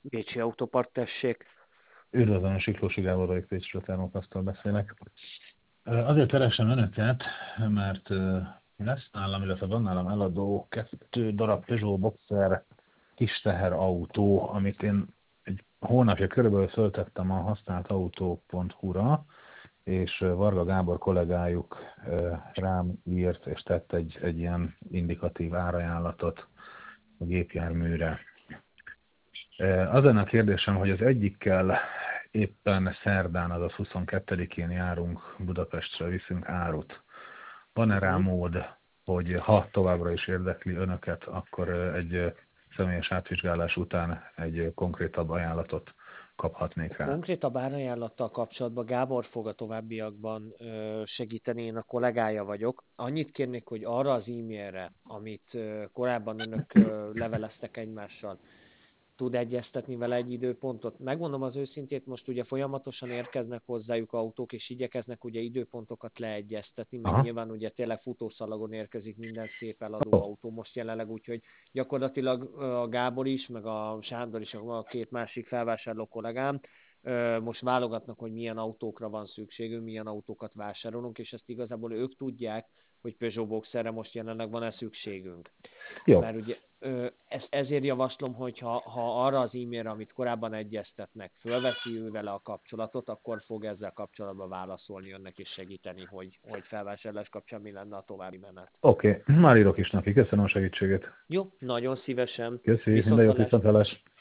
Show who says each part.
Speaker 1: Pécsi Autópart, tessék.
Speaker 2: Üdvözlöm, Siklósi Gábor vagyok, Pécsről Termokasztól beszélek. Azért keresem önöket, mert lesz nálam, illetve van nálam eladó 2 darab Peugeot Boxer kis teherautó, amit én egy hónapja körülbelül föltettem a használtautó.hu-ra, és Varga Gábor kollégájuk rám írt és tett egy ilyen indikatív árajánlatot a gépjárműre. Az lenne a kérdésem, hogy az egyikkel éppen szerdán, azaz 22-én járunk Budapestre, viszünk árut. Van-e rá mód, hogy ha továbbra is érdekli önöket, akkor egy személyes átvizsgálás után egy konkrétabb ajánlatot kaphatnék rá?
Speaker 1: Konkrétabb árajánlattal kapcsolatban Gábor fog a továbbiakban segíteni, én a kollégája vagyok. Annyit kérnék, hogy arra az e-mailre, amit korábban önök leveleztek egymással, tud egyeztetni vele egy időpontot. Megmondom az őszintét, most ugye folyamatosan érkeznek hozzájuk autók, és igyekeznek ugye időpontokat leegyeztetni, meg
Speaker 2: Aha.
Speaker 1: nyilván ugye tényleg futószalagon érkezik minden szép eladó autó most jelenleg, úgyhogy gyakorlatilag a Gábor is, meg a Sándor is, a 2 másik felvásárló kollégám, most válogatnak, hogy milyen autókra van szükségünk, milyen autókat vásárolunk, és ezt igazából ők tudják, hogy Peugeot Boxerre most jelenleg van-e szükségünk.
Speaker 2: Jó.
Speaker 1: Mert ugye ezért javaslom, hogy ha arra az e-mailre, amit korábban egyeztetnek, fölveszi ő vele a kapcsolatot, akkor fog ezzel kapcsolatban válaszolni önnek és segíteni, hogy felvásárlás kapcsán mi lenne a további menet.
Speaker 2: Oké, már írok is neki. Köszönöm a segítséget.
Speaker 1: Jó, nagyon szívesen.
Speaker 2: Köszi, minden jót,
Speaker 1: Viszonthallásra.
Speaker 2: viszontlátásra.